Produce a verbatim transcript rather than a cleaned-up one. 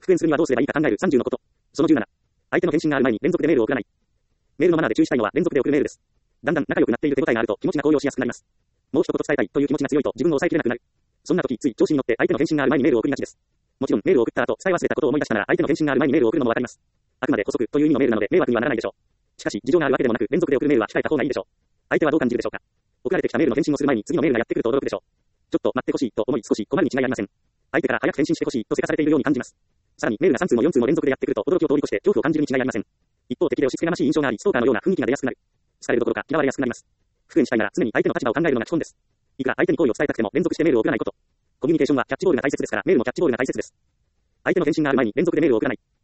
復縁するにはどうすればいいか考えるさんじゅうのこと。そのじゅうなな。相手の返信がある前に連続でメールを送らない。メールのマナーで注意したいのは連続で送るメールです。だんだん仲良くなっている手応えがあると気持ちが高揚しやすくなります。もう一言伝えたいという気持ちが強いと自分を抑えきれなくなる。そんな時つい調子に乗って相手の返信がある前にメールを送りがちです。もちろんメールを送った後伝え忘れたことを思い出したなら相手の返信がある前にメールを送るのもわかります。あくまで補足という意味のメールなので迷惑にはならないでしょう。しかし事情があるわけでもなく連続で送るメールは控えた方がいいでしょう。相手はどう感じるでしょうか。送られてきたメールの返信をする前に次のメールがやってくると驚くでしょう。ちょっと待ってほしいと思い少し困るに違いありません。相手から早く返信してほしいとせかされているように感じます。さらにメールがさん通もよん通も連続でやってくると驚きを通り越して恐怖を感じるに違いありません。一方的で押し付けがましい印象がありストーカーのような雰囲気が出やすくなる。好かれるどころか嫌われやすくなります。復縁したいなら常に相手の立場を考えるのが基本です。いくら相手に好意を伝えたくても連続してメールを送らないこと。コミュニケーションはキャッチボールが大切ですからメールもキャッチボールが大切です。相手の返信がある前に連続でメールを送らない。